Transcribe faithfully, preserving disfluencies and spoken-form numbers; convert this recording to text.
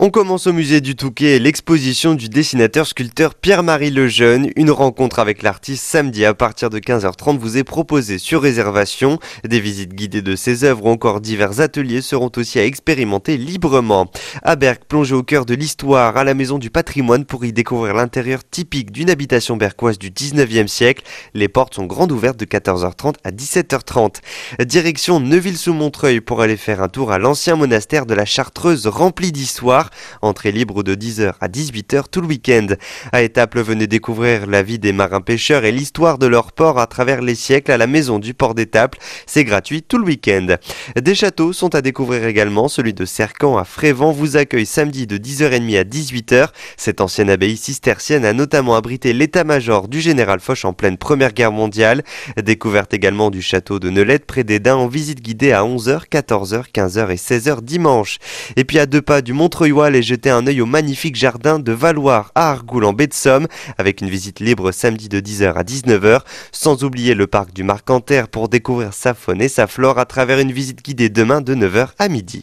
On commence au musée du Touquet, l'exposition du dessinateur-sculpteur Pierre-Marie Lejeune. Une rencontre avec l'artiste samedi à partir de quinze heures trente vous est proposée sur réservation. Des visites guidées de ses œuvres ou encore divers ateliers seront aussi à expérimenter librement. À Berck, plongez au cœur de l'histoire à la Maison du Patrimoine pour y découvrir l'intérieur typique d'une habitation berquoise du dix-neuvième siècle. Les portes sont grandes ouvertes de quatorze heures trente à dix-sept heures trente. Direction Neuville-sous-Montreuil pour aller faire un tour à l'ancien monastère de la Chartreuse rempli d'histoire. Entrée libre de dix heures à dix-huit heures tout le week-end. À Étaples, venez découvrir la vie des marins-pêcheurs et l'histoire de leur port à travers les siècles à la maison du port d'Étaples. C'est gratuit tout le week-end. Des châteaux sont à découvrir également. Celui de Cercamps à Frévent vous accueille samedi de dix heures trente à dix-huit heures. Cette ancienne abbaye cistercienne a notamment abrité l'état-major du général Foch en pleine Première Guerre mondiale. Découverte également du château de Neulette près d'Esdin en visite guidée à onze heures, quatorze heures, quinze heures et seize heures dimanche. Et puis à deux pas du Montreuil, allez jeter un œil au magnifique jardin de Valloire à Argoul en baie de Somme avec une visite libre samedi de dix heures à dix-neuf heures, sans oublier le parc du Marcanterre pour découvrir sa faune et sa flore à travers une visite guidée demain de neuf heures à midi.